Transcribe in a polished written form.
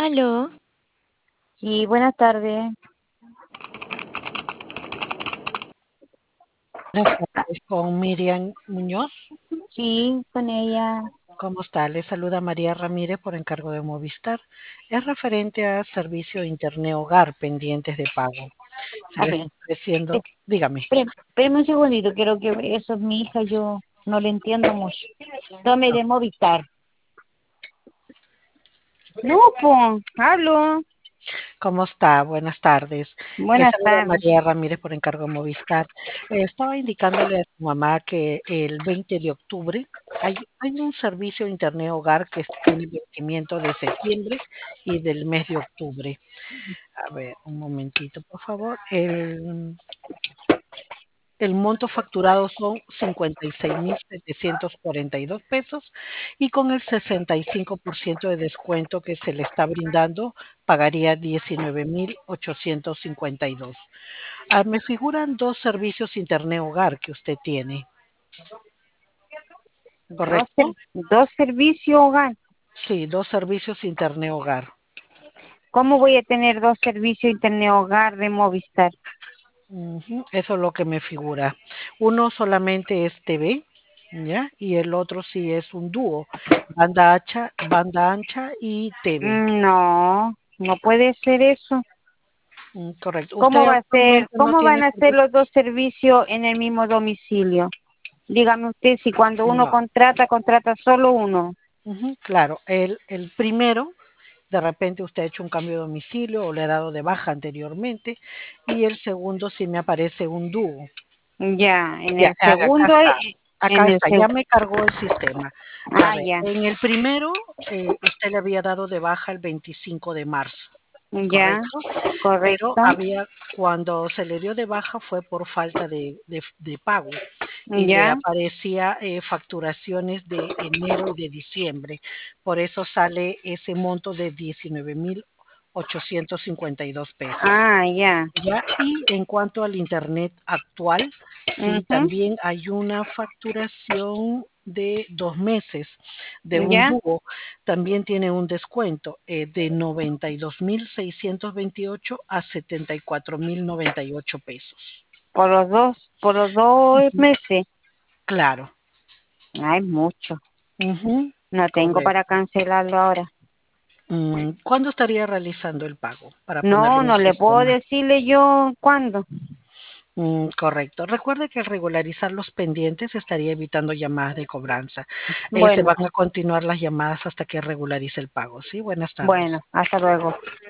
Aló, Sí, buenas tardes. Buenas tardes, con Miriam Muñoz. Sí, con ella. ¿Cómo está? Le saluda María Ramírez por encargo de Movistar. Es referente a servicio de Internet Hogar pendientes de pago. Se A le ver, está ofreciendo, dígame, espérame un segundito, quiero que eso es mi hija, yo no le entiendo mucho. Tome de Movistar. No, pues, aló, ¿cómo está? Buenas tardes. Le buenas saluda tardes. María Ramírez por encargo de Movistar. Estaba indicándole a su mamá que el 20 de octubre hay un servicio de Internet Hogar que tiene vencimiento de septiembre y del mes de octubre. A ver, un momentito, por favor. El monto facturado son 56.742 pesos y con el 65% de descuento que se le está brindando pagaría 19.852. Me figuran dos servicios Internet Hogar que usted tiene, ¿correcto? Dos servicios hogar. Sí, dos servicios Internet Hogar. ¿Cómo voy a tener dos servicios internet hogar de Movistar? Ujú, eso es lo que me figura. Uno solamente es TV, ¿ya? Y el otro sí es un dúo, banda ancha y TV. No, no puede ser eso. Correcto. ¿Cómo ¿Usted va a ser? actualmente no ¿Cómo van tiene a ser servicio? los dos servicios en el mismo domicilio? Dígame usted si cuando uno No. contrata solo uno. Ujú, claro, el primero, de repente usted ha hecho un cambio de domicilio o le ha dado de baja anteriormente, y el segundo sí me aparece un dúo. Ya, en Ya, el acá segundo, está. Acá en el está, ya segundo, me cargó el sistema. Ya ve, ya, en el primero usted le había dado de baja el 25 de marzo, ya, ¿correcto? Pero correcto, cuando se le dio de baja fue por falta de pago y le ya, aparecía facturaciones de enero y de diciembre. Por eso sale ese monto de 19.852 pesos. ya, ¿Ya? Y en cuanto al Internet actual, sí, ujú, también hay una facturación de 2 meses de un ya, dúo. También tiene un descuento de 92.628 a 74.098 pesos. por los dos Ujú, meses. claro. Ay, mucho. Ujú, No tengo para correcto. cancelarlo ahora. ¿Cuándo estaría realizando el pago para No, ponerlo en no le puedo sistema? decirle yo cuándo. Correcto. Recuerde que al regularizar los pendientes estaría evitando llamadas de cobranza. Se Bueno, van a continuar las llamadas hasta que regularice el pago. Sí, buenas bueno, tardes. hasta luego.